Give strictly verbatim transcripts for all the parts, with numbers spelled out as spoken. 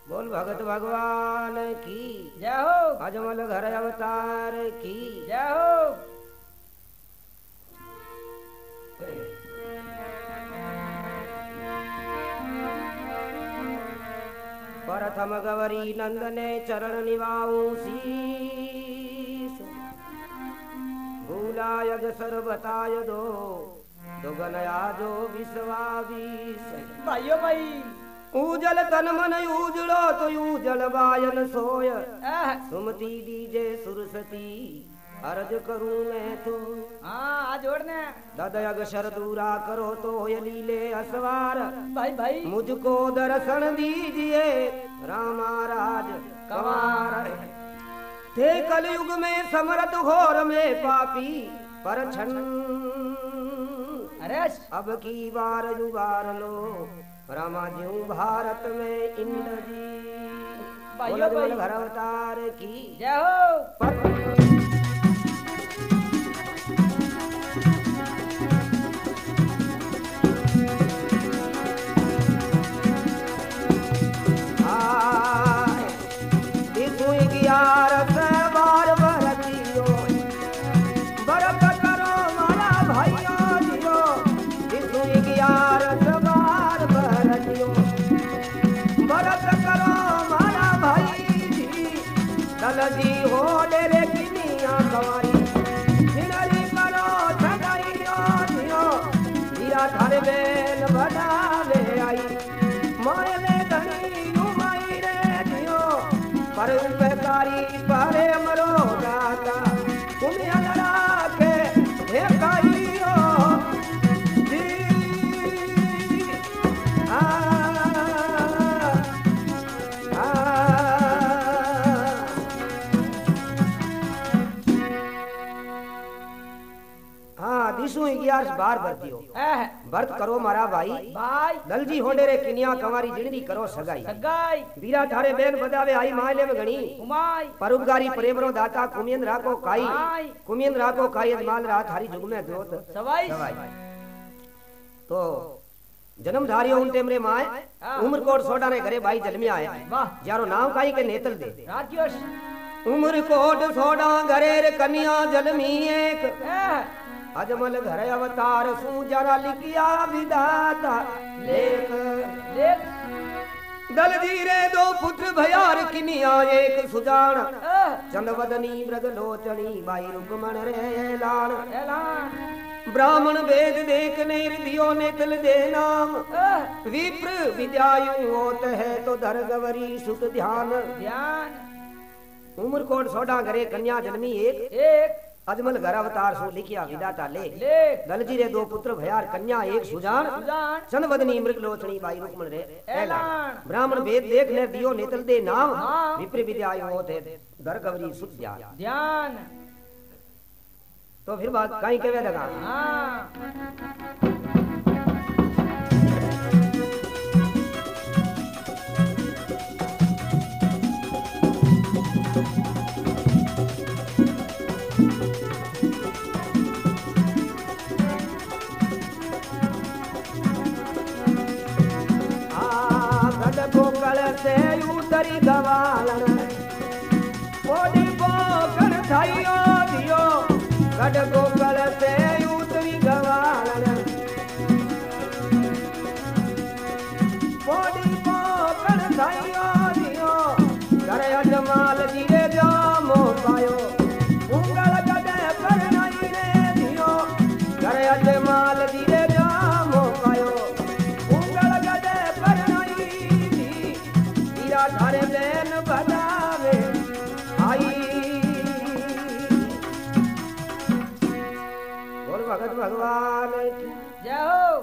बोल भगत भगवान की जय हो। अजमल घर अवतार की जय हो। प्रथम गवरी नंदने चरण निवाऊं शीस भूला यज सर बताय दो तो गनया जो विश्वावीस भाइयों भाई ऊजल तन मन उजड़ो तो उजल बायन सोय आह, सुमति दीजे सुरसती अर्ज करूं मैं तो हाँ आ जोड़ने ददयग शर दूरा करो तो ये लीले असवार भाई भाई मुझको दर्शन दीजिए रामाराज कंवार थे कलयुग में समरत घोर में पापी पर छन अरे अब की बार जुबार लो रामा ज्यों भारत में इंद्र जी भाइयों भाई घर अवतार की जय हो। पर जी हो डेरे किनिया कवारी हिनरी करो छगाइयो दियो दिया थारे बेन बढ़ावे आई मोए में धनी नुमाई रे दियो पर उपकारी पारे मरो दाता तुम्हें अलड़ा के हे काइयो दी आ ग्यारह बार भरती हो व्रत करो मारा भाई भाई दलजी होंडे रे किनिया कंवारी जिणदी करो सगाई सगाई बीरा थारे बेन बदावे आई मायले में घणी उमाई परुपकारी प्रेमरो दाता कुमियन राको काई आई कुमियन राको काई माल रात थारी जुग में जोत सवाई तो जन्मधारियो उन टेमरे माए उमरकोट सोडा रे घरे भाई जन्मे आए वाह यारो नाम काई के नेतल दे राजयोश उमरकोट सोडा घरे रे कन्या जन्मी एक अजमल घर अवतार सू जरा लिखिया विधाता लेख लेख दलजी रे दो पुत्र भयार किनिया एक सुजान चंदवदनी मृग लोचनी बाई रुकमण रे ऐलान ऐलान ब्राह्मण वेद देख ने हृदयो ने तिल दे नाम विप्र विद्यायु होत है तो धर गवरी सुत ध्यान ध्यान उमरकोट सोडा घरे कन्या जन्मी एक एक अजमल घर अवतार सो लिखिया विदाता ले लेख दलजी रे दो पुत्र भयार कन्या एक सुजान सुजान चंदवदनी मृग लोचनी बाई रुकमण रे ऐलान ब्राह्मण वेद देख ने दियो नेतल दे नाम हाँ। विप्र विद्यायु होत है धर गवरी सुत ध्यान ध्यान तो फिर बात कहीं के वेदगा हाँ से उतरी गवालन ओडी पोकण थाइयो दियो गड गोकल से उतरी गवालन ओडी पोकण थाइयो दियो करे अजमाल जीरे जामो पायो उंगल गडे पर नहीं रे दियो करे अजमाल जीरे जामो पायो उंगल गडे पर थारे बेन बजावे आई बोल भगत भगवान जय हो।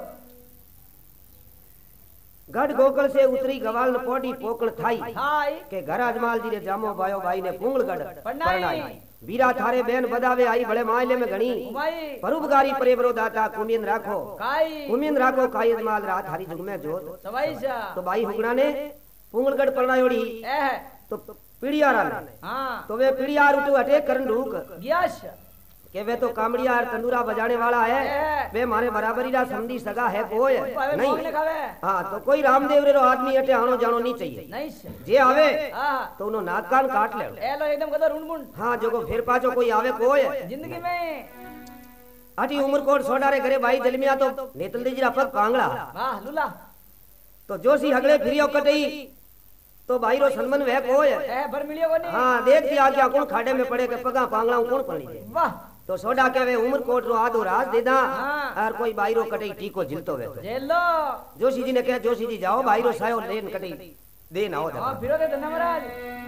गढ़ गोकल से उतरी गवाल पोडी पोकल थाई हाय के घर अजमाल जी रे जामो बायो भाई ने पुंगल गढ़ परनाई बीरा थारे बेन बदावे आई बड़े मायले में घणी परुपकारी परेबरो दाता कुमियन राखो काई कुमियन राखो काई अजमाल रात हरी जुग में जोत सवाई सा तो भाई हुगना ने पुंगलगढ़ परनायोड़ी तो पीड़ियारा ने हाँ तो वे पीड़ियार उठो अटैक करन रुक ग्यास के वे तो कामड़िया और तंदूरा बजाने वाला है, है। वे मारे बराबरी रा समधी सगा है कोई पावे नहीं। मांगने खावे हाँ तो कोई रामदेव रे रो आदमी अटे आनो जानो नहीं चाहिए। नहीं से जे आवे आहा तो उनो नाक कान काट ले। ए लो एकदम कदर रुंड हाँ जो को फिर पाछो कोई आवे कोई जिंदगी में अटी उमरकोट सोडारे घरे भाई जलमिया तो नेतल दे जीरा पग पांगला वाह लूला तो जोशी हगले फिरियो कटई तो भाई रो सन्मन वे कोई ए भर मिलियो कोनी हाँ देख दिया क्या कौन खाड़े में पड़े के पगा पांगला कौन पड़ी दे वाह तो सोडा के वे उमरकोट रो आधो राज देदा हाँ। और कोई भाई रो कटई टीको झिलतो वे तो जेल लो जोशी जी ने कहा जोशी जी जाओ भाई रो सायो लेन कटई दे ना हो हां जा फिरो दे धन्ना महाराज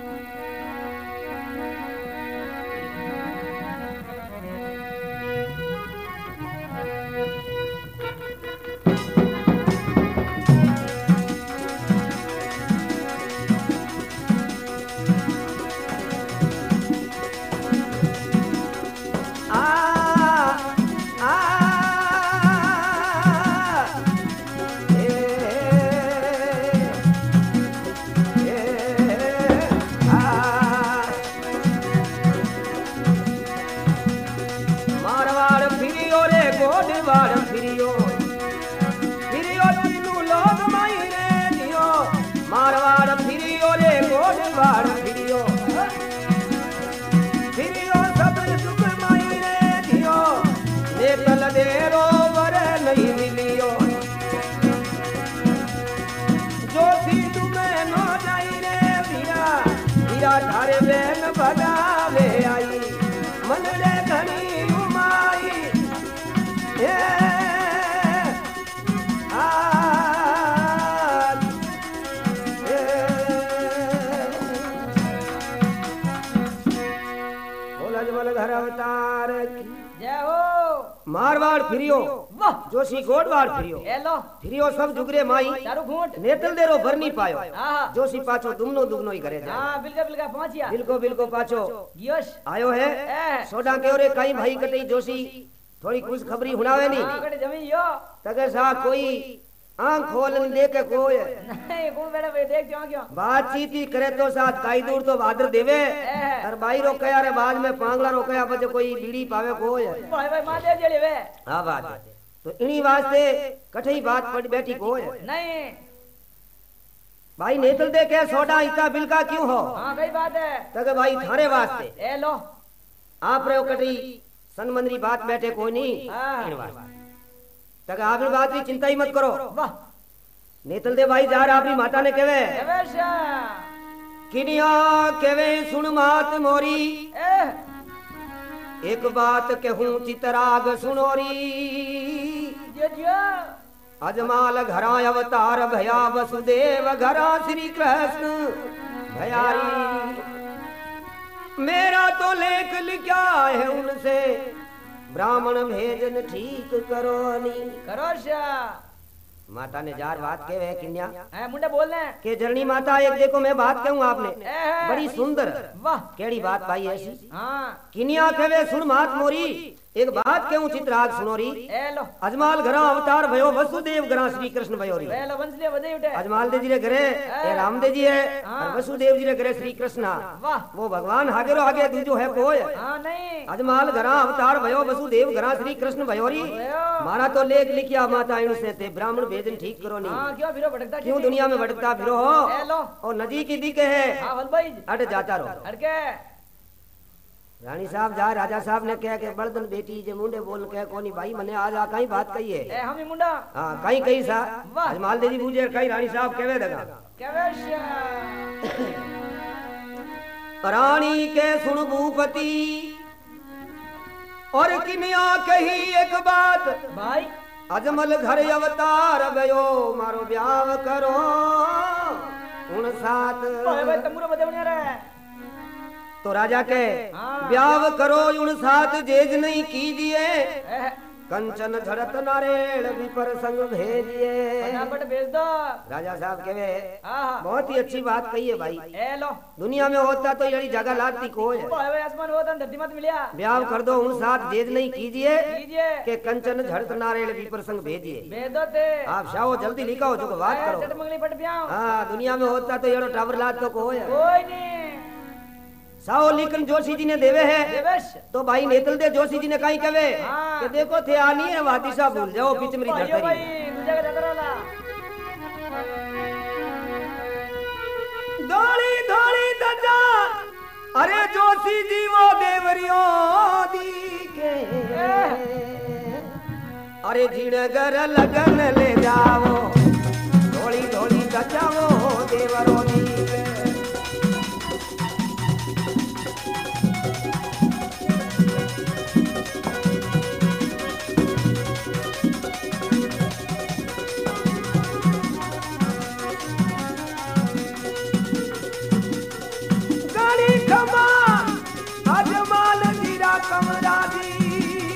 मारवाड़ फिरियो रे गोडवाड़ फिरियो फिरियो तीनू लोग मायने दियो मारवाड़ फिरियो रे गोडवाड़ फिरियो फिरियो सब सुख मायने दियो नेतल देरो वर नहीं मिलियो जो थी तुम्हें नो जाई रे वीरा वीरा थारे बेन बगावे आई मन रे घनी उमाई ए आ ए बोला जबल घर अवतार की जय हो मारवाड़ फिरियो वाह जोशी गोडवाड़ फिरियो ए लो फिरियो सब जुगरे माई चारू घूंट नेतल देरो भर नहीं पायो आहा जोशी पाछो दुमनो दुगनो ही करे जा हां बिल्का बिल्का पहुंचिया बिल्को बिल्को पाछो गियोश आयो है ए सोडा के ओरे कई भाई कटई जोशी थोड़ी कुछ खबरी हुनावे नहीं हां कटे जमी यो तगर सा कोई आंख खोलन दे के कोई नहीं कौन बेटा वे देख क्यों क्यों बातचीत ही करे तो साथ काई दूर तो बादर देवे ए। और भाई रो कया रे बाद में पांगला रो कया बजे कोई बीड़ी पावे कोई भाई भाई मां दे जेले वे हां बात है तो इन्हीं वास्ते कठई बात पड़ बैठी कोई नहीं भाई नेतल दे के सोडा इतना बिल्का क्यों हो हां कई बात है तगे भाई थारे वास्ते ए लो आप रे कटई सनमंदरी बात बैठे कोई नहीं हाँ। इन वास्ते तगे आपनी बात की चिंता ही मत करो वाह नेतल दे भाई जा रहा अपनी माता ने केवे देवेशा किनिया केवे सुन मात मोरी ए एक बात कहूं चितराग सुनोरी जो जो अजमाल घरा अवतार भया वसुदेव घरा श्री कृष्ण भयारी मेरा तो लेख लिखा है उनसे ब्राह्मण भेजन ठीक करो नी करो शा माता ने जार बात के वे किन्या ए मुंडे बोलने के जरनी माता एक देखो मैं बात कहूं आपने ए बड़ी सुंदर वाह केड़ी बात भाई ऐसी हां किनिया कहे सुन मात मोरी एक बात कहूं चित्राग सुनोरी ए लो अजमाल घरा अवतार भयो वसुदेव घरा श्री कृष्ण भयोरी ए लो वंशले बजे उठे अजमाल दे जी रे घरे ये रामदेव जी है हाँ। और वसुदेव जी रे घरे श्री कृष्ण वाह वो भगवान हागेरो आगे दूजो है कोई हां नहीं अजमाल घरा अवतार भयो वसुदेव घरा श्री कृष्ण भयोरी भयो। मारा तो लेख लिखिया माता इन से ते ब्राह्मण भेजन ठीक करो नहीं हां क्यों फिरो भटकता क्यों दुनिया में भटकता फिरो हो ए लो और नदी की दिखे है हां हल भाई अट जाता रहो अड़के रानी साहब जा राजा साहब ने कहा कि बड़दन बेटी जे मुंडे बोल के कोनी भाई मने आज आ कहीं बात कही है ए हम ही मुंडा हां कहीं कहीं सा वाह। अजमाल देवी बूझे कहीं रानी साहब कहवे दगा केवेशा रानी के सुन भूपति और किनिया कही एक बात भाई अजमल घर अवतार भयो मारो ब्याह करो उन साथ भाई भाई तंबूरा बजे बनिया रे तो राजा के हाँ। ब्याह करो उन साथ जेज नहीं कीजिए ए कंचन झड़त नारेण विपर संग भेजिए फटाफट भेज दो राजा साहब कहे आहा बहुत ही अच्छी बात कही है भाई ए लो दुनिया में होता तो यही जगह लाती को है भाई भाई आसमान होता धरती मत मिलिया ब्याह कर दो उन साथ जेज नहीं कीजिए कीजिए के कंचन झड़त नारेण विपर संग भेजिए भेज दो ते आप शाहो जल्दी लिखाओ जो बात ए, करो चट मंगली पट पियाओ हाँ दुनिया में होता तो ये टावर लात तो को है कोई नहीं साओ लेकिन जोशी जी ने देवे है देवेश तो भाई नेतल दे जोशी जी ने कहीं कहे हाँ। कि देखो थे आनी है वादी सा भूल जाओ बीच में भाइयों धरतरी भाई दूजा का जाता रहला धोली धोली दजा अरे जोशी जी वो देवरियो दी के अरे जिणगर लगन ले जाओ धोली धोली दजा वो देवरो दी के कमरा दी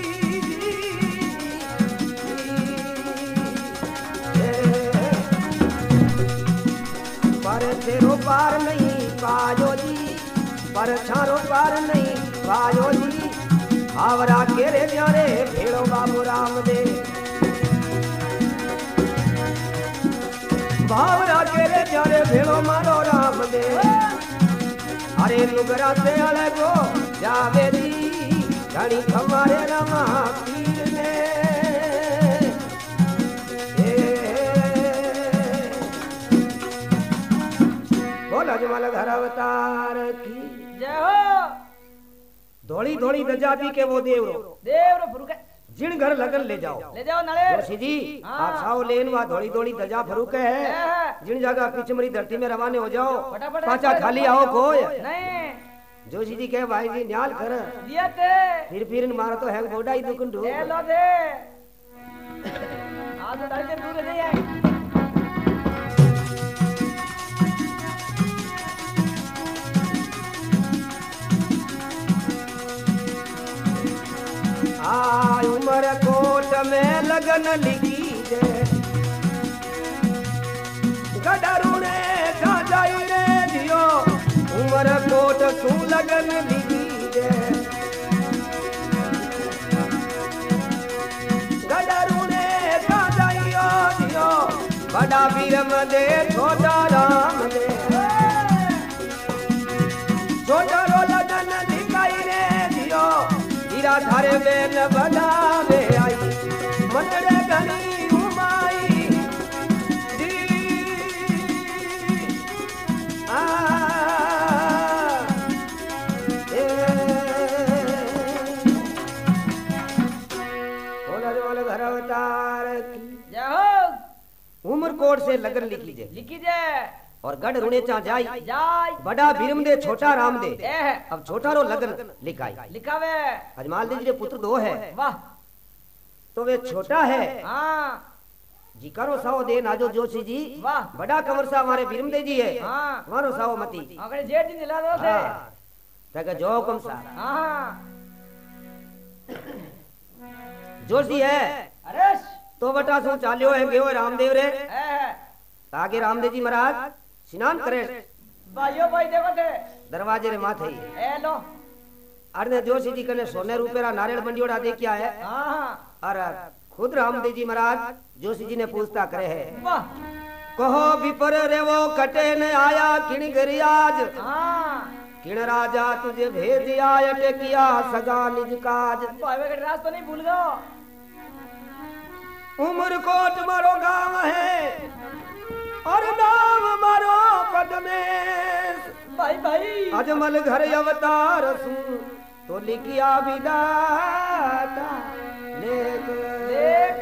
पर तेरो पार नहीं पायो जी पर छारो पार नहीं पायो जी आवरा केरे प्यारे भेड़ो बाबू राम दे भावरा केरे प्यारे भेड़ो मारो राम दे अरे लुगरा से अलगो जावे दी घड़ी हमारे रमा पीर ने बोल अजमल घर अवतार की जय हो धोली धोली दजाती के वो देव रो देव रो फरुक जिन घर लगन ले जाओ ले जाओ नले जोशी जी हाँ। आप साओ लेन वा धोली धोली दजा फरुक है है। जिन जगह पिछमरी धरती में रवाने हो जाओ फटाफट पाचा खाली आओ कोई नहीं जोशी जी कहे भाई जी न्याल कर दिया ते फिर फिर मारो तो है बोडा ही दुकुन ढूंढ ले लो दे आज तो डर के दूर नहीं है आ उमर कोट में लगन लिखी दे गडरुणे जाई रे दियो उमर कोट तू लगन लिखी दे गडरुणे जाइयो दियो बड़ा वीर मदे छोटा राम दे छोटा रो लगन दिखाई रे दियो हीरा धारे बेन बनावे आई मंडरे घनी उमाई दी आ ए बोला जो वाले घर अवतार की जय हो उमरकोट से लगन लिखी जे लिखी जाए और गढ़ रुणे चा जाई जाय बड़ा भीरम दे छोटा राम दे ए है अब छोटा रो लगन लिखाई लिखावे अजमाल दे जी पुत्र दो है वाह तो वे छोटा है हाँ जी करो साओ दे नाजो जोशी जी वाह बड़ा कंवर सा हमारे भीरम दे जी है हाँ मारो साओ मती अगर जेठ दिन दिला दो थे हाँ, तक जो कम सा हाँ जोशी है अरे तो बटा सो चालियो है गेओ रामदेव रे ए है आगे रामदेव जी महाराज स्नान करे भाइयों भाई देखो थे दरवाजे रे माथे ए लो अरे जोशी जी कने सोने रुपया नारियल मंडियोड़ा दे क्या है हाँ और खुद रामदेव जी महाराज जोशी जी ने पूछता करे है वाह कहो विपर रे वो कटे न आया किण गरी आज हाँ किण राजा तुझे भेज आया टेकिया सगा निज काज भाई का रास तो नहीं भूल गो उमरकोट मारो गांव है और नाम मारो पद्मेश भाई भाई अजमल घर अवतार सू तो लिखिया विदाता लेख देख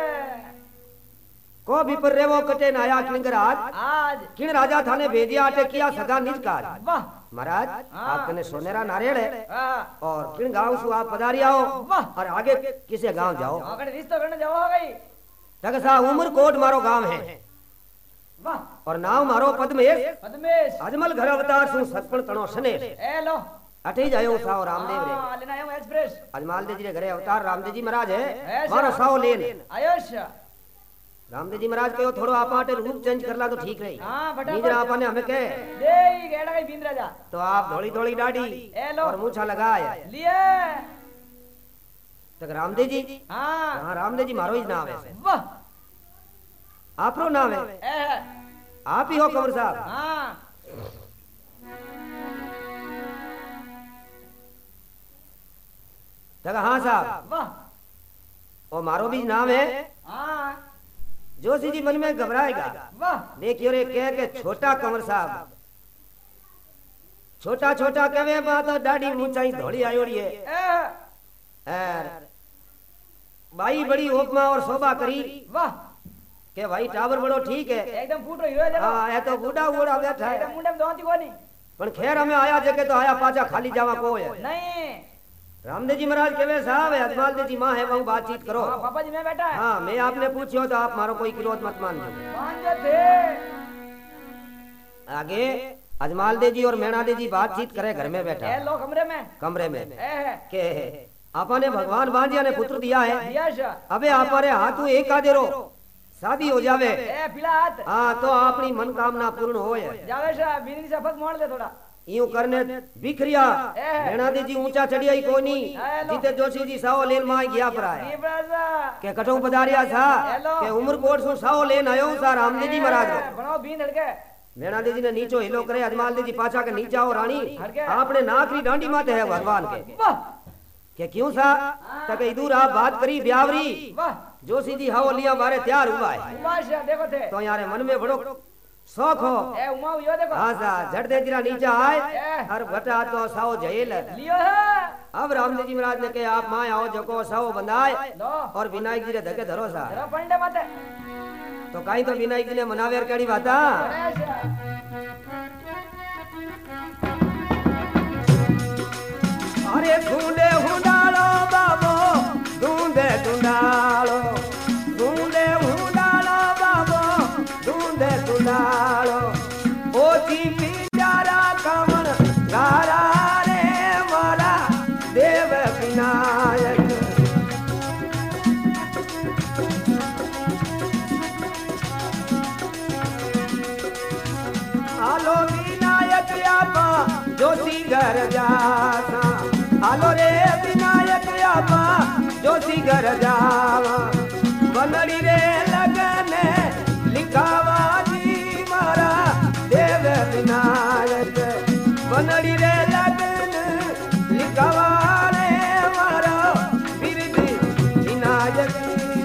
को भी पर रे वो कटे नाया किंग राज आज किन राजा थाने भेजिया आटे किया सगा निज काज वाह महाराज हाँ। आपने सोनेरा नारियल है हाँ और किन गांव से आप पधारी आओ वाह। और आगे किसे गांव जाओ अगर रिश्ता करने जाओ हो गई तक सा उमरकोट मारो गांव है वाह और नाम मारो पद्मेश पद्मेश अजमल घर अवतार सु सतपण तणो सने ए लो अठे ही जायो साओ रामदेव रे हाँ, लेना आया एक्सप्रेस अजमाल दे जी रे घरे अवतार रामदेव जी महाराज है ऐसा। मारो साओ लेन आयुष रामदेव जी महाराज कहो थोड़ो आपा आटे रूप चेंज करला तो ठीक रही हाँ फटाफट नीजर आपा ने हमें कहे दे गेड़ा गई बिंद राजा तो आप धोली धोली डाडी ए लो और मूछा लगाए लिए तक रामदेव जी हाँ हाँ रामदेव जी मारो ही नाम है वाह आपरो नाम है ए आप ही हो कंवर साहब हाँ कहा हाँ साहब। वाह और मारो भी नाम है। हाँ जोशी जी मन में घबराएगा। वाह देखियो रे कह के छोटा कंवर साहब छोटा छोटा कहे बात दाढ़ी ऊंचाई धोड़ी आयोड़ी है। ए, और भाई बड़ी उपमा और शोभा करी वाह के भाई टावर बड़ो ठीक है। एकदम फूटो हीरो है जरा हाँ ये तो बूढ़ा बूढ़ा बैठा एकदम है। मुंडे में दोंती कोनी पण खैर हमें आया जगह तो आया पाचा खाली जावा को है। नहीं रामदेव जी महाराज कहे साहब अजमाल दे जी माँ है वहाँ बातचीत करो। हाँ पापा जी मैं बैठा है हाँ मैं आपने पूछो तो आप मारो कोई विरोध मत मान दो। मान जो थे आगे अजमाल दे जी और मैणा दे जी बातचीत करे घर में बैठा ए लो कमरे में कमरे में ए है के आपा ने भगवान बांधिया ने पुत्र दिया है। दिया शा अबे आपा रे हाथू एक आ देरो शादी हो जावे। ए पिला हाथ हाँ तो अपनी मनोकामना पूर्ण हो जावे शा बीनी से फक मोड़ दे थोड़ा यूं करने बिखरिया मैणा दे जी ऊंचा चढ़िया ही कोई नहीं जीते जोशी जी साओ लेन माई गया पर आए ये बड़ा के कटो पधारिया था के उम्र कोट सु साओ लेन आयो सा रामदेव जी महाराज रो। बनाओ बीन हड़के मैणा दे जी ने नीचो हिलो करे अजमाल दे जी पाछा के नीचा हो रानी आपने नाकरी डांडी माते है भगवान के वाह के क्यों सा तक इधर आप बात करी ब्यावरी वाह जोशी जी हाओ लिया बारे तैयार हुआ है। उमाशा देखो थे तो यारे मन में बड़ो शौक हो। ए उमा यो देखो हाँ सा झट दे जीरा नीचा आए हर बटा तो साओ झेल लियो है अब रामदेव जी महाराज ने कहे आप माँ आओ जको साओ बंधाए लो और विनायक जी ने धके धरो सा जरा पंडे माते तो कहीं तो विनायक जी ने मनावेर कड़ी बाता अरे ढूंढे हुंडालो बाबो ढूंढे ढूंढालो ढूंढे हुंडालो बाबो ढूंढे ढूंढालो ओची पिंजारा कमन गारा रे मारा देव विनायक आलो विनायक आपा जोशी घर जाता आलो रे विनायक आपा जोशी घर जावा बनड़ी रे लगन लिखावा जी मारा देव विनायक बनड़ी रे लगन लिखावा रे मारा बिरद विनायक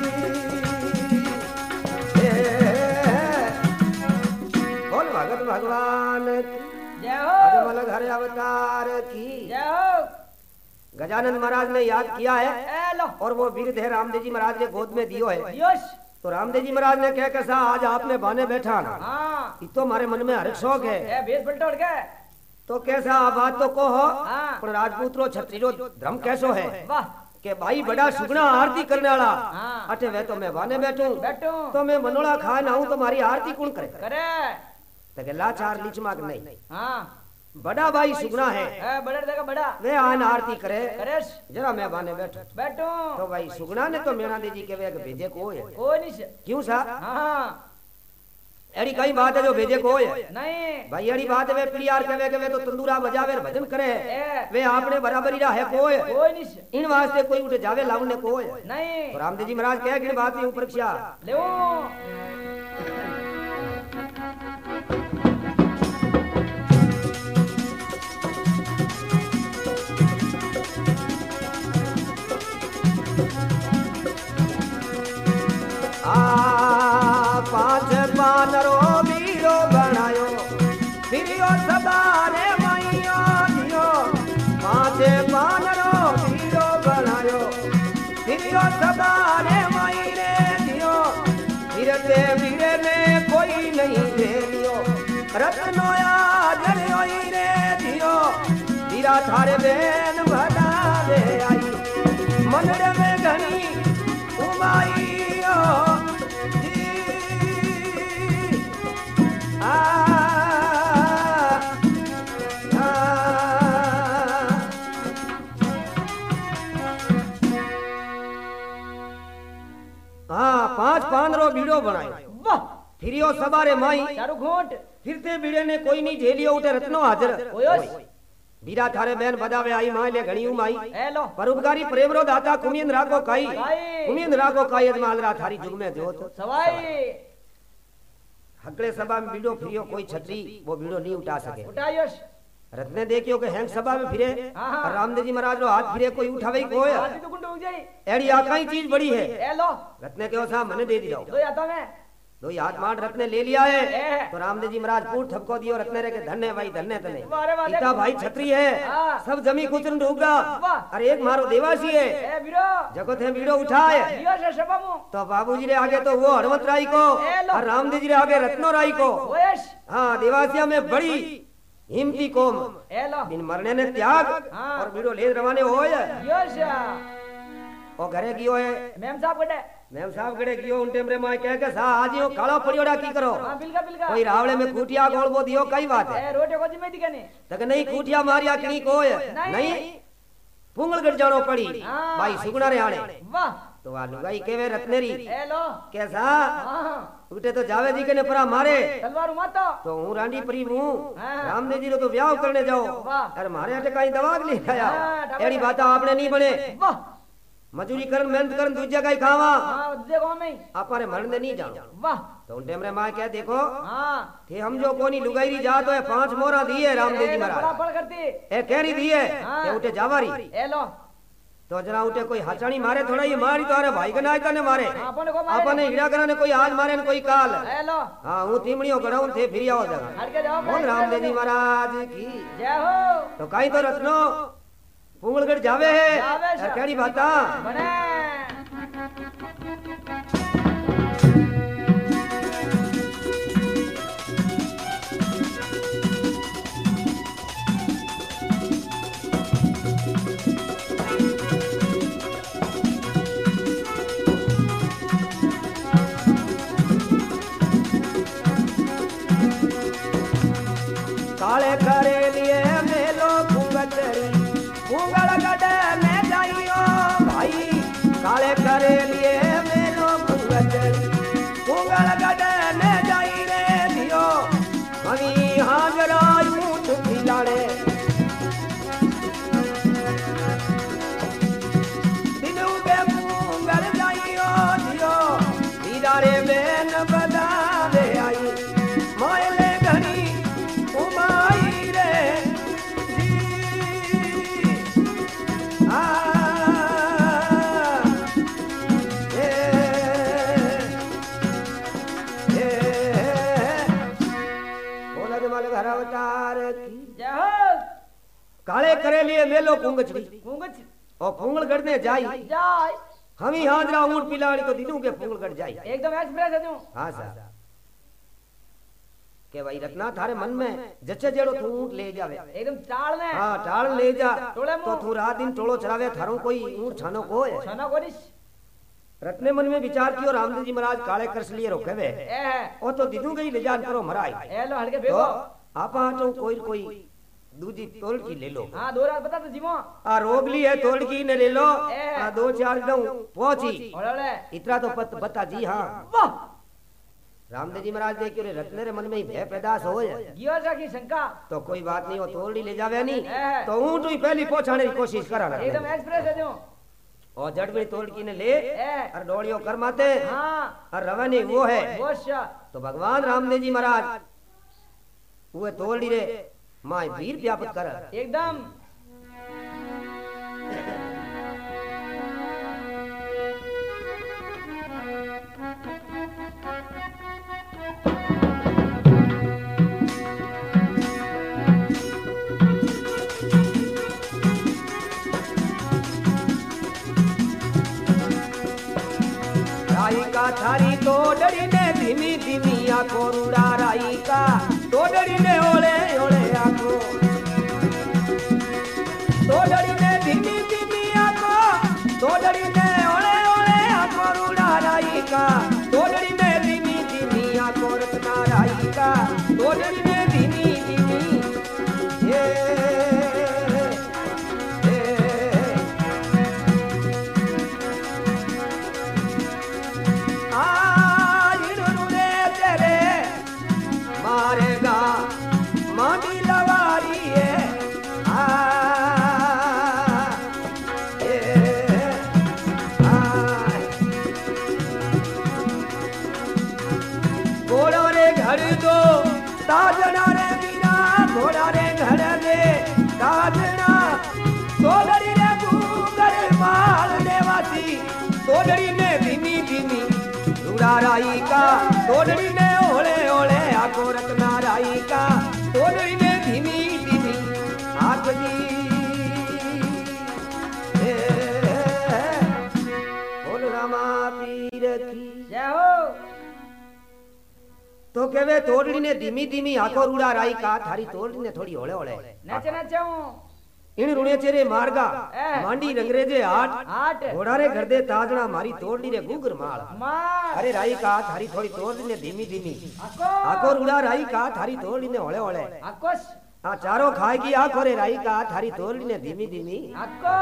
बोल भगत भगवान जय हो अजमल घर अवतार की जय हो गजानन महाराज ने याद किया है ए लो और वो वीर है रामदेव जी महाराज ने गोद में दियो है। योश तो रामदेव जी महाराज ने कह कैसा आज आपने बाने बैठा ना हाँ ये तो हमारे मन में हर शौक है ए भेस पलटोड़ के तो कैसा आप बात तो को हो हाँ। पर राजपूत रो छत्रीरो धर्म कैसो है वाह के भाई बड़ा सुगना आरती करने वाला हाँ। अटे वे तो मैं बाने बैठूं बैठो तो मैं मनोड़ा खाए ना हूं तो हमारी आरती कौन करे करे तो के लाचार लीचमाक नहीं हाँ बड़ा भाई सुगना है ए बड़ा देखा बड़ा वे आन आरती करे करेश जरा मैं बाने बैठो बैठो तो भाई सुगना ने तो मेणा देजी के वे भेजे को है कोई नहीं से क्यों सा हाँ एड़ी कई बात है जो भेजे को है नहीं भाई एड़ी बात है वे प्रियार कहे के वे तो तंदूरा बजावे और भजन करे ए वे आपने बराबरी रा है को है कोई नहीं से इन वास्ते कोई उठे जावे लावने को है नहीं तो रामदेव जी महाराज कहे कि बात यूं परीक्षा ले आ पांच पानरो वीरो बनायो फिरियो सदा रे मैया दियो पांच पानरो वीरो बनायो फिरियो सदा रे मई रे दियो फिरते फिरे ने कोई नहीं दे दियो रत्नो यादर होई रे दियो हीरा थारे बेन भदा दे आई मनड़े में घनी उमाई हाँ पांच पांदरो बीड़ो बनायो वाह फिरियो सवारे माई चारू घोट फिरते बीड़े ने कोई नहीं झेलियो उठे रत्नो हाजर ओयोस बीरा थारे बहन बदावे आई माई ले घणी माई ए लो परोपकारी प्रेम रो दाता कुमियन रागो काई काई। कुमियन रागो काई अजमाल रा थारी जुग में जोत सवाई हकड़े सभा में बीड़ो फिरियो कोई छतरी वो बीड़ो नहीं उठा सके उठायोस रत्ने देखियो के हैंग सभा में फिरे हाँ, हाँ। और रामदेव जी महाराज रो हाथ फिरे कोई उठावे कोई हाथी तो गुंडो हो जाई एड़ी आकाई चीज बड़ी है ए लो रत्ने के साहब मने दे दियो दो हाथों में दो ही हाथ मार रत्ने ले लिया है ए। तो रामदेव जी महाराज पूर ठपको दियो रत्ने रे के धन्य भाई धन्य तने वारे वारे पिता भाई छत्री है हाँ। सब जमी कुचन डूबगा वाह। अरे एक मारो देवासी है ए वीरो जगो थे वीडियो उठाए दियो से सभा मु तो बाबूजी रे आगे तो वो हनुमत राय को ए लो। और रामदेव जी रे आगे रत्नो राय को ओएश हाँ देवासिया में बड़ी हिम्मती कोम ए लो बिन मरने ने त्याग हाँ। और वीडियो ले रवाने होय दियो से और घरे गियो है मैम साहब कटे मैम साहब घरे गियो उन टेमरे मां कह के सा आज यो काला पड़ियोड़ा की करो हां बिल्का बिल्का कोई रावले में खूटिया गोलबो दियो कई बात है ए रोटे को जिम्मे दिखने तक नहीं खूटिया मारिया कणी कोय नहीं। नहीं पुंगलगढ़ जानो पड़ी हाँ। भाई सुगना रे आने वाह तो आ लुगाई केवे रत्नेरी ए लो कैसा हां उठे तो जावे जी के ने परा मारे तलवार मातो तो हूँ रांडी परी हूँ हाँ। रामदेव जी रो तो ब्याह करने जाओ वाह। अरे मारे अटे कहीं दवाग ले आया हाँ, दवाग एड़ी बात आपने नहीं बने वाह मजूरी करन मेहनत करन दूजा कहीं खावा हां देखो में आपरे मरने नहीं जाओ वाह तो उन टेमरे मां क्या देखो हां थे हम जो कोनी लुगाईरी जात है पांच मोरा दिए रामदेव जी बड़ा महाराज फल करती ए कहरी दिए हाँ। ते उठे जावारी ए लो तो जरा उठे कोई हचानी मारे थोड़ा ये मारी तो अरे भाई के नायता ने मारे अपन को मारे अपने हीरा कराने कोई आज मारे न कोई काल ए लो हाँ हूँ तीमड़ियों गड़ाऊं थे फिर आओ जगह हट के जाओ बोल रामदेव जी महाराज की जय हो तो कहीं तो रत्नो पुंगलगढ़ जावे है जावे सर। केड़ी बाता बने काले करे लिए मेलो पुंगचड़ी पुंगल गडे में जाइयो भाई काले करे लिए मेलो पुंगचड़ी पुंगल गडे में जाई रे दियो हमी हाजरा ऊंट खिलाड़े दिनु के पुंगल जाइयो दियो दीदारे बेन बदा दे आई मायले घड़ी उमाई रे जी आ ए ए बोला दे माले घर अवतार की जय हो काले करे लिए मेलो पुंगचड़ी गुंगच और पुंगलगढ़ ने जाई जाय हम ही हाजरा ऊंट पिलाड़ी तो दिनू के पुंगलगढ़ जाई एकदम एक्सप्रेस है तू हाँ सर के भाई रत्ना थारे मन में जच्चे जेड़ो तू ऊंट ले जावे एकदम चाल में हाँ टाल ले जा टोले मुंह। तो तू रात दिन टोलो चलावे थारो कोई ऊंट छानो को है छना कोरिस रत्ने मन में विचार कियो रामदेव जी महाराज काले करस लिए रोके वे ए है ओ तो दिदू गई ले जान करो मराई ए लो हट के तो फेंको आपा हटो कोई कोई दूजी तोड़ की ले लो हां दो रात बता तो जीवो आ रोगली है तोड़ की ने ले लो ए। आ दो चार दऊ पहुंची ओले इतना तो पत बता जी हाँ वाह रामदेव जी महाराज देखियो रे रत्ने रे मन में ही भय पैदाश हो गियो सा की शंका तो कोई बात नहीं हो तोड़ी ले जावे नहीं ए। तो ऊंट ही पहली पहुंचाने की कोशिश करा रहा एकदम एक्सप्रेस है तू और जड़ में तोड़ की ने ले ए और डोड़ियों कर माते हां और रवानी वो है वो शा तो भगवान रामदेव जी महाराज वो तोड़ी रे माय वीर व्यापक कर एकदम राई का थारी तोड़ड़ी ने धीमी धीमी आंखों रूड़ा राई का तोड़ड़ी ने ओले ओले आंखों तोड़ड़ी ने धीमी धीमी आंखों तोड़ड़ी ने ओले ओले आंखों रूड़ा राई का तोड़ड़ी ने धीमी धीमी आंखों रत्ना राई का तोड़ड़ी ने धीमी धीमी ये मारेगा मांडी लवारी है आ, ए, आ, घोड़ो रे घर दो ताजना रे मीरा घोड़ा रे घर दे दादना तोड़ड़ी रे गुगर माल देवासी तोड़ड़ी ने धीमी धीमी रूड़ा राई का तोड़ड़ी ने ओले ओले आको रत्ना राई का तोड़ड़ी ने धीमी धीमी आग जी बोल रामा पीर की जय हो। तो केवे तोड़ड़ी ने धीमी धीमी आको रूड़ा राई का थारी तोड़ड़ी ने थोड़ी ओले ओले नचे नचे इन रुणे चेरे मार्गा ए। मांडी रंगरेजे आठ आठ घोड़ा रे घर दे ताजना मारी तोड़ड़ी रे गुगर माल मार अरे राई का थारी थोड़ी तोड़ड़ी ने धीमी धीमी आको आको रूड़ा राई का थारी तोड़ड़ी ने ओले ओले आकोश आ चारों खाएगी आको रे राई का थारी तोड़ड़ी ने धीमी धीमी आको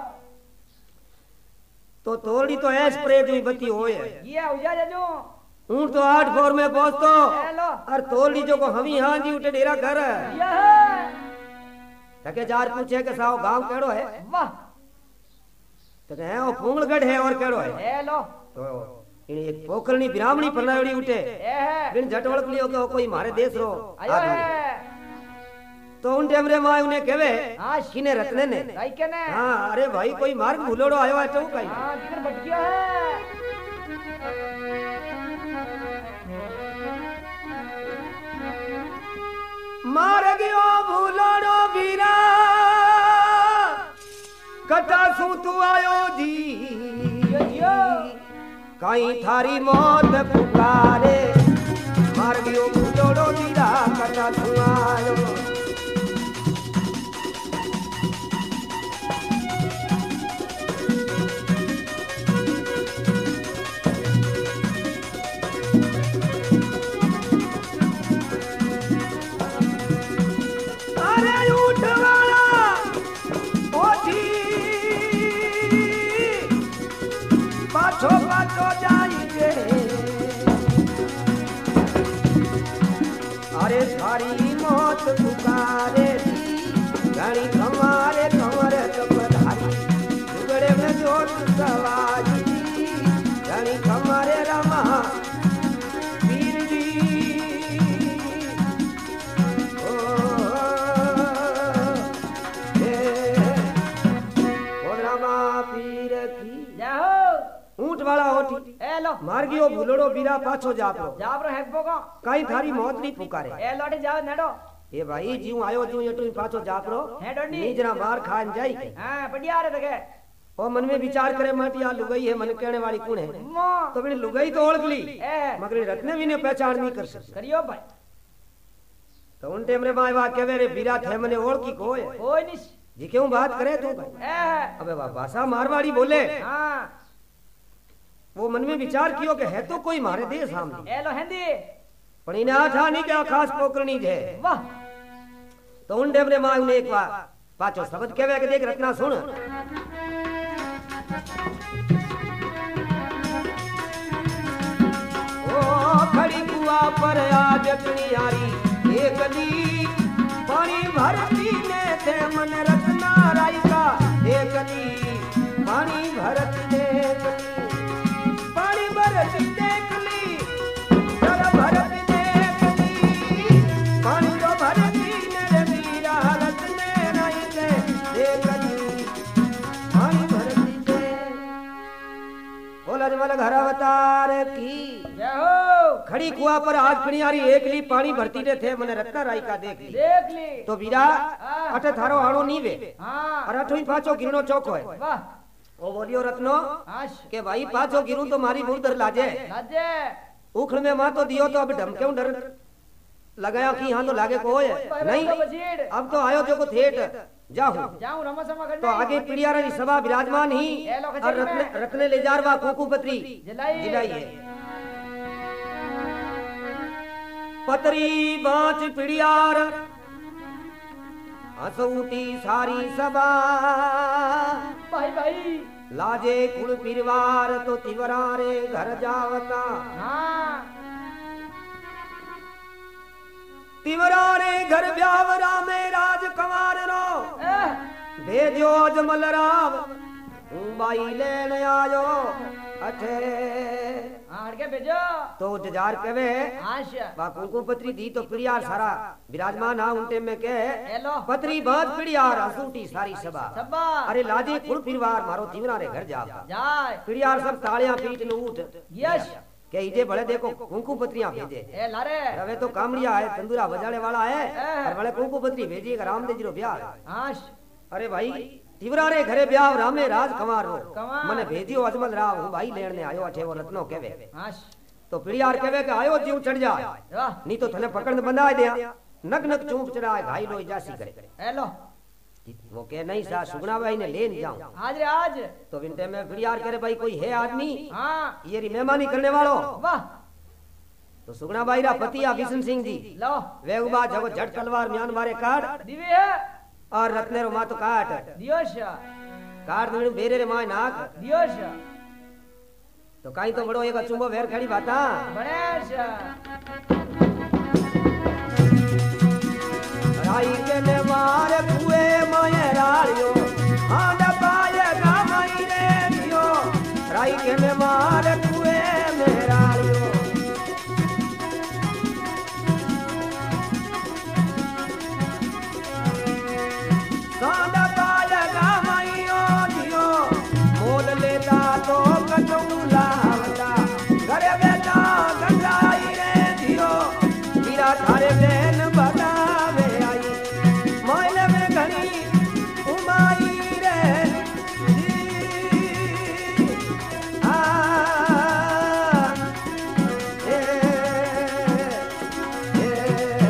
तो तोड़ड़ी तो ऐस प्रेत में बती होए ये उजा जजो ऊंट तो आठ फोर में पहुंचतो हेलो और तोड़ड़ी जो को हमी हां जी उठे डेरा घर ये तके जार पूछे के साव गांव केड़ो है वाह तो कहे ओ फूंगलगढ़ है और केड़ो है हेलो तो इन एक पोकलनी ब्राह्मणी परनावड़ी उठे ए है बिन झटवड़क लियो के ओ कोई मारे देश रो आयो आदमी है तो उन टेमरे मां उन्हें कहवे हां किने रत्ने ने भाई के ने हां अरे भाई कोई मार्ग भूलोड़ो आयो है तो कई हां किधर भटकिया है मार गयो भूलोड़ो वीरा कटा सू तू आयो जी यो यो कहीं थारी मौत पुकारे मार गयो भूलोड़ो वीरा कटा सू आयो पाछो पाछो जाइए अरे थारी मौत पुकारे घड़ी कमारे कमर कमधारी टुकड़े में जोत सवारी घड़ी कमारे रमा वीर जी ओ ओ रमा पीर की जय हो ऊंट वाला ओठी हेलो मार गयो भूलोड़ो बीरा पाछो जापरो जाबरो हेपो को कहीं थारी मौत नहीं पुकारे ए लोटे जाओ नेडो ए भाई जीव आयो जीव एटू पाछो जापरो है डोडी नीजरा मार खान जाई हां बढ़िया रे तके ओ मन में विचार करे माटिया लुगाई है मन कहने वाली कौन है मो तो बिन लुगाई तो ओळख ली ए मगर रत्ने भी ने पहचान नहीं कर सकती करियो भाई तो उन टेम रे माय वा कहवे रे बीरा थे मने ओळखी कोय कोई नहीं जी क्यों बात करे तू भाई ए अबे वाह भाषा मारवाड़ी बोले हां वो मन में विचार कियो कि है तो कोई मारे दे सामने ए लो हिंदी पण इने आठा नहीं क्या खास पोकरनी है वाह तो उन टेम रे माय ने एक बार पाछो शब्द कहवे के देख रत्ना सुन ओ खड़ी कुआ पर आज कनियारी एक दी पानी भरती ने ते मन रत्ना राई का एक दी पानी भरत ने पानी भरती देख ली कर भरत देख ली पानी तो भरती ने मीरा रत्ने राई के देख ली पानी भरती दे बोला जमल घर अवतार की जय हो खड़ी कुआ पर आज पिणियारी एक ली पानी भरती ने थे मने रत्ना राई का देख ली देख ली तो वीरा अटे थारो आणो नी वे हां और अठोई पाछो गिरनो चौको है वाह ओ बोलियो रत्नो आश के भाई पाछो गिरू तो मारी मुर्दर लाजे लाजे उखड़ में मां तो दियो तो अब ढम क्यों डर लगाया कि यहां तो लागे को है नहीं बजीड़ अब तो आयो जो को थेट जाहू जाऊं रमा समा करने तो आगे पिड़ियारा की सभा विराजमान ही ए लो और रत्ने रत्ने ले जारवा कुकू पत्री जलाई जिलाई है पतरी बांच पिड़ियार हसऊती सारी सभा भाई भाई लाजे कुल पिरवार तो तिवरा रे घर जावता हां तिवरा रे घर ब्यावरा में राज कंवार रो भेजो अजमल राव बाई लेन आयो अठे आड़ के भेजो तो जजार कहे आश बा कुंकुम पत्री दी तो पिड़ियार सारा विराजमान हा उनटे में के हेलो पत्री बात पिड़ियार असूटी सारी सभा सब्बा अरे लाजे कुल परिवार मारो जीवना रे घर जा जाय पिड़ियार सब तालियां पीट न उठ यश के इजे बड़े देखो कुंकुम पत्रियां भेजे ए लारे रवे तो कामड़िया है तंदूरा बजाने वाला है और बड़े कुंकुम पत्री भेजी रामदेव जी रो ब्याह आश अरे भाई तिवरा रे घरे ब्याह रामे राज कमार रो कमार। मने भेजियो अजमल राव हूं भाई लेने आयो अठे वो रत्नो केवे आश तो पिड़ियार केवे के आयो जीव चढ़ जा वाह नहीं तो थने पकड़ बंधा दिया नक नक चूप चढ़ाए घाई लो जासी करे हेलो वो के नहीं सा सुगना भाई ने लेन जाऊं आज रे आज तो विनते में पिड़ियार करे भाई कोई है आदमी हां ये री मेहमानी करने वालो वाह तो सुगना भाई रा पतिया बिशन सिंह जी लो वेगुबा जब झट तलवार म्यान मारे काट दिवे है और रत्ने रो मातो काट दियोश काट दिन बेरे रे माय नाक दियोश तो काई तो बड़ो एक चुंबो वेर खड़ी बाता गणेश राई के ने मार कुए माय रालियो हांड पाए गामई रे दियो राई के ने मार कुए में रालियो हांड पाए गामईयो दियो मोल लेता तो कटौला वता घरे बेटा गंगाई रे दियो मीरा थारे बेन बतावे आई मोइले में घणी उमाई रे आ ए ए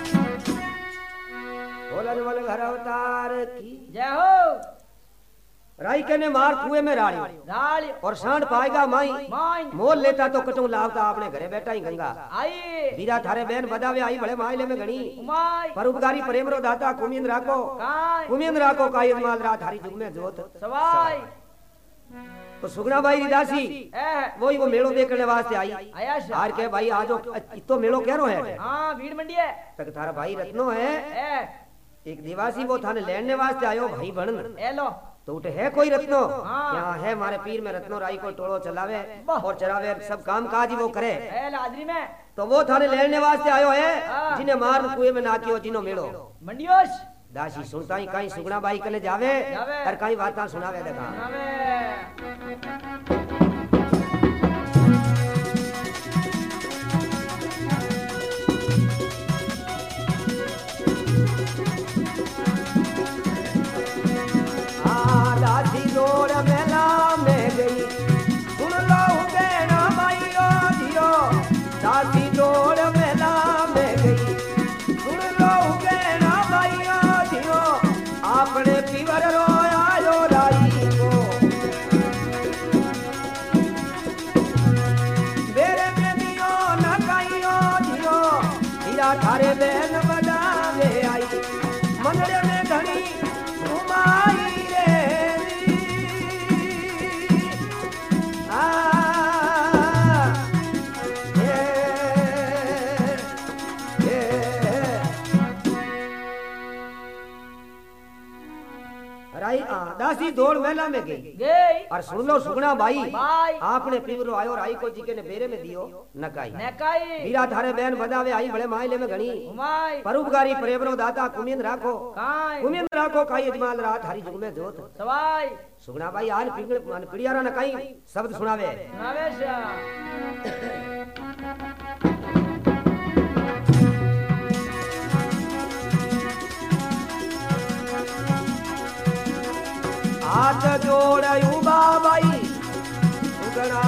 बोलन वाले घर अवतार की जय हो राई के ने मार कुएं में राड़ी राली और सांड पाएगा माई माई मोल लेता तो कटू लावता अपने घरे बैठा ही गंगा आई बीरा थारे बहन बदावे आई बड़े माइले में घणी उमाई परोपकारी प्रेम रो दाता कुमिंद राको काय कुमिंद राको का यजमाल रात हरी जुग में जोत सवाई तो सुगना भाई री दासी ए वही वो मेलो देखने वास्ते आई आया शा हार के भाई आज इतो मेलो कह रो है हां भीड़ मंडी है तक थारा भाई रत्नो है ए एक दिवासी वो थाने लेने वास्ते आयो भाई बन ए लो तो उठे है कोई रत्नो हाँ। यहाँ है मारे पीर में रत्नो राई को टोलो चलावे वाह। और चरावे सब काम काज ही वो करे ए लाजरी में तो वो थाने लेने वास्ते आयो है हाँ। जिन्हें मार कुएं में नाकियो जिनो मेलो मंडियोश दासी सुनता ही कहीं सुगना बाई कले जावे जावे। और कहीं बातां सुनावे देखा आवे आ दासी दौड़ मेला में गई सुन लो बेना माइयो जियो दासी दौड़ मेला में गई सुन लो बेना माइयो जियो आपने पीवर रोयायो राई को मेरे में दियो न काइयो जियो हीरा थारे बहन बजावे आई मंदिर में घड़ी घुमाई राई आ, दासी दौड़ मेला में गई गई और सुन लो सुगना भाई भाई आपने पीवरो आयो राई को जी के ने बेरे में दियो नकाई नेकाई हीरा थारे बहन बदावे आई बड़े माइले में घणी उमाई परोपकारी प्रेमरो दाता कुमिंद राखो काय कुमिंद राखो का यजमाल रात हरी जुग में जोत सवाई सुगना भाई आज पिंगड़ मान पिड़ियारा नकाई शब्द सुनावे सुनावे शा हाथ जोड़ू बाबाई सुगना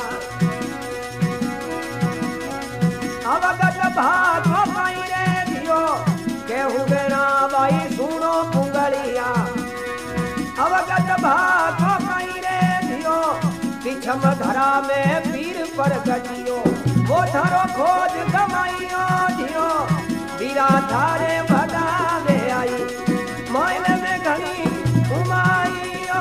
अवगत भागो पाई रे दियो केहू बेना बाई सुनो पुंगलिया अवगत भागो पाई रे दियो पिछम धरा में पीर पर गटियो वो थारो खोज कमाइयो दियो बीरा थारे भदावे आई मोइले में घणी उमाई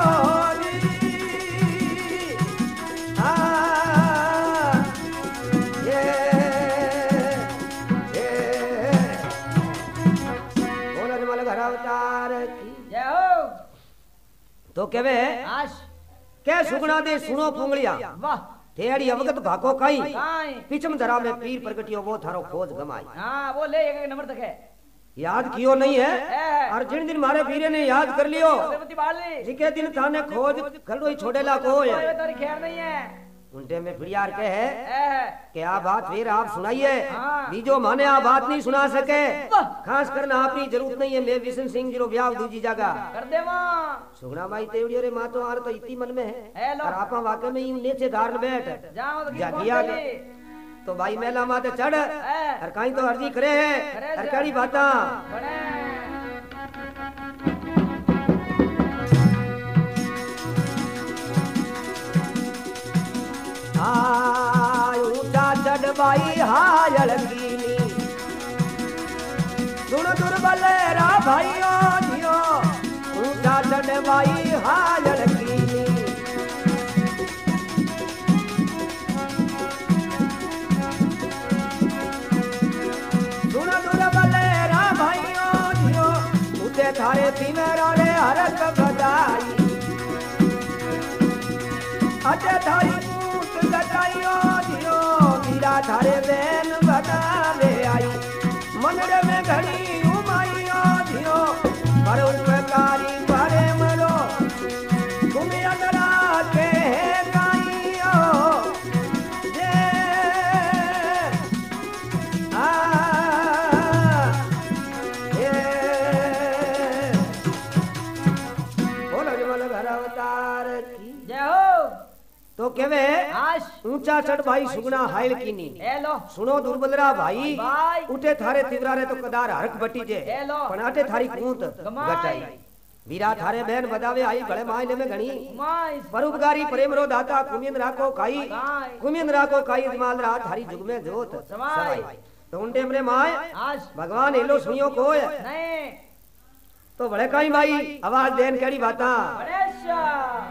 जय हो तो केवे आश के सुगना दे सुनो पुंगलिया वाह थेड़ी अवगत भाको काई काई पिछम धरा में पीर प्रगटियो वो थारो खोज गमाई। हाँ वो ले एक नंबर तक है याद कियो नहीं है है। और जिन दिन मारे पीरे ने याद कर लियो अगरबत्ती बाल ले जिके दिन थाने खोज खलडोई छोड़ेला को कोई है तारी खैर नहीं है उनटे में फिरियार के है है कि आ बात फिर आप सुनाइए हाँ। बीजो माने आ बात नहीं सुना सके वाह। खास करना आपकी जरूरत नहीं है मैं विशन सिंह जी रो ब्याह दूजी जगह कर दे मां सुगना माई तेवड़ी रे मां तो आर तो इतनी मन में है है लो और आपा वाकई में यूं नीचे धारण बैठ जाओ तो जागिया तो भाई मेला माते चढ़ है और कहीं तो अर्जी करे है करे और जा। कड़ी बाता बड़े हाय ऊंचा चढ़ भाई हाय लकीनी सुन दुर्बल रा भाइयों जियो ऊंचा चढ़ भाई हाय लकीनी सुन दुर्बल रा भाइयों जियो उते थारे तिमेरा रे हरक बधाई अटे थारी गटाइयो दियो मीरा थारे बैन बना ले आई मनड़े में घड़ी उमाइयो दियो पर उपकारी बारे मरो तुम्हें अगरा के गाइयो जे आ ए बोलो जमल घर अवतार की जय हो तो केवे आश ऊंचा चढ़ भाई सुगना हाइल कीनी ए लो सुनो दुर्बलरा भाई भाई उठे थारे तिवरा रे तो कदार हरक बटी जे ए लो पण आटे थारी कूंत गमाई। गटाई वीरा थारे बहन बदावे आई गले मायने में घणी माई परोपकारी प्रेम रो दाता कुमिंद राखो खाई काई कुमिंद राखो खाई जमाल रा थारी जुग में जोत समाई। तो उन टेम रे माय आश भगवान एलो सुनियो कोय नहीं तो बड़े काई भाई आवाज देन केड़ी बाता बड़े शाह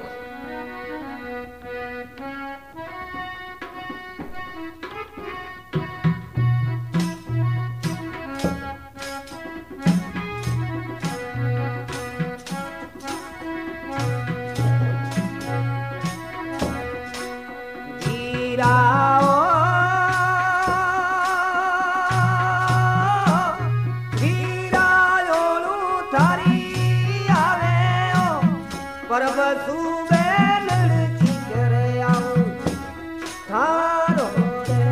वीराओ वीरायोलू थारी आवे ओ परब सुबे लड़की करे आऊं थारो रे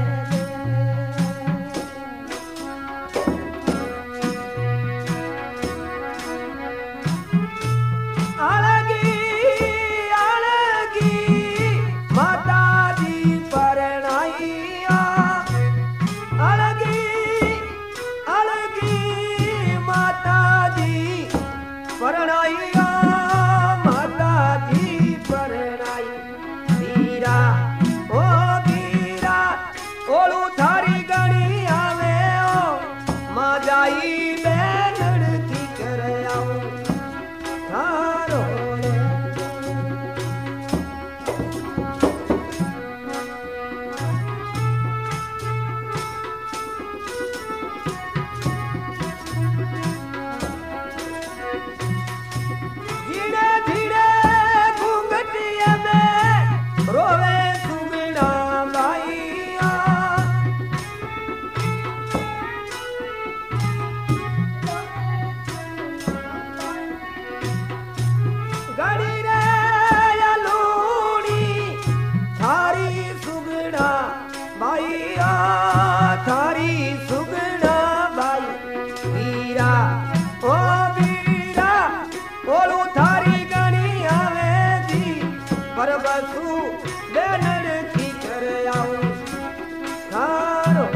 अलगी अलगी माता जी परनाइया अलगी अलगी माता जी परनाइया माता जी परनाई वीरा ओ वीरा ओलू थारी गणी आवे ओ मां जाई मैं लड़की कर आऊं थारो रे धीरे धीरे घूंघटिया में रोवे सुगना बाइया गड़ी रे लूड़ी थारी सुगना बाइया थारी सुगना बाई वीरा ओ वीरा ओलू थारी गणी आवे दी पर बसू बेनड़ की कर आऊं थारो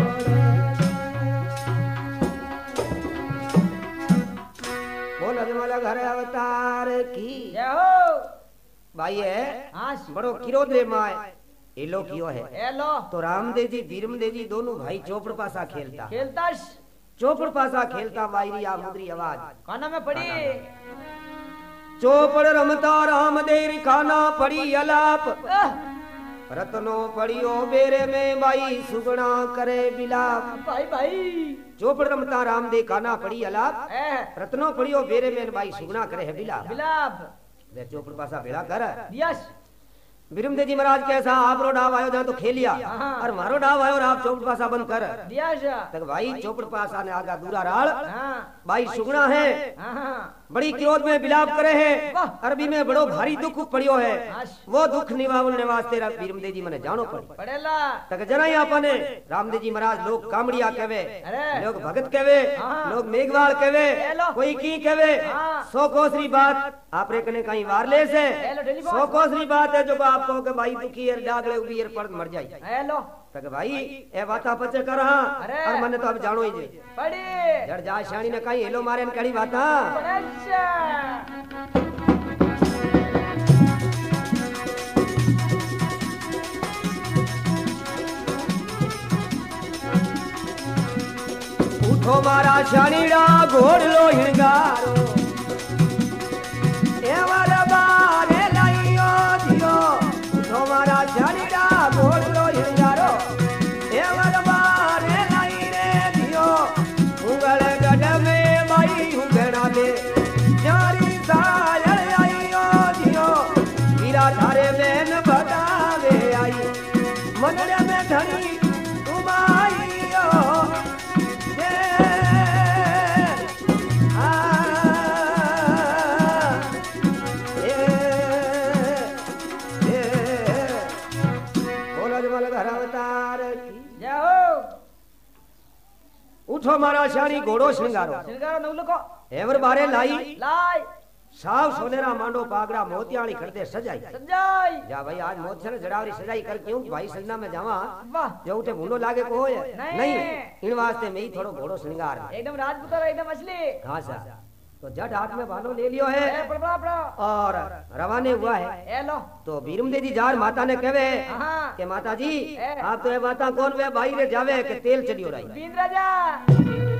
बोल अजमल घर अवतार की जय हो भाई है आश बड़ो किरोध रे माय एलो कियो है ए लो तो रामदेव जी धीरमदेव जी दोनों भाई चौपड़ पासा खेलता खेलता चौपड़ पासा खेलता मायरी आ मुद्री आवाज काना में पड़ी चौपड़ रमता रामदेव खाना पड़ी अलाप आह, रत्नो पड़ियो बेरे में बाई सुगना करे बिलाप भाई भाई चौपड़ रमता रामदेव खाना पड़ी अलाप ए रत्नो पड़ियो बेरे में बाई सुगना करे है बिलाप बिलाप ले चौपड़ पासा भेड़ा कर यश बीरमदेव जी महाराज कैसा आपरो डाव आयो जा तो खेलिया हाँ। और मारो डाव आयो और आप चौपट पासा बंद कर दिया शा तक भाई चौपट पासा ने आगा दूरा राल हाँ भाई सुगना है हाँ हाँ बड़ी क्रोध में विलाप करे है वाह। अरबी में बड़ो भारी दुख पड़ियो है हाश। वो दुख निवारण वास्ते बीरमदेव जी मने जानो पड़ी पड़ेला तक जना ही आपने रामदेव जी महाराज लोग कामड़िया कहवे अरे। लोग भगत कहवे हाँ। लोग मेघवाल कहवे हेलो। कोई की कहवे हाँ। सौ कोसरी बात आपरे कने कहीं वारलेस है हेलो, टेलीफोन। सौ कोसरी बात है जो को आप कहो के भाई दुखी है डागले उबी है पड़ मर जाई हेलो तक भाई ए बाता पचे कर हां अरे। और मने तो अब जानो ही जे पड़ी जड़ जा शाणी ने कहीं हेलो मारे न कड़ी बाता अच्छा उठो मारा शाणीड़ा घोड़लो हिणगारो एवर बारे लाइयो दियो उठो मारा शाणीड़ा घोड़लो हिणगारो एवर बारे लाई रे दियो उंगल गड में माई उंगड़ा में जारी सायल आइयो दियो वीरा थारे में न बतावे आई मनड़े में धनी तुम आइयो उठो मारा शाणी घोड़ो श्रृंगारो सिरगारो नव लको एवर बारे लाई लाई साव सोनेरा मांडो पागड़ा मोतियाली खड़ते सजाई सजाई जा भाई आज मोत से जड़ावरी सजाई कर क्यों भाई सजना में जावा वाह जो उठे भूलो लागे को होए नहीं। नहीं इन वास्ते में ही थोड़ो घोड़ो श्रृंगार है। एकदम राजपूत एकदम असली हाँ सा तो जट हाथ में भालो ले लियो है ए पड़ा पड़ा और रवाने हुआ है हेलो तो बीरमदेव जी जार माता ने कहे हाँ के माता जी ए। आप तो ये माता कौन वे भाई रे जावे के तेल चलियो रही बीन राजा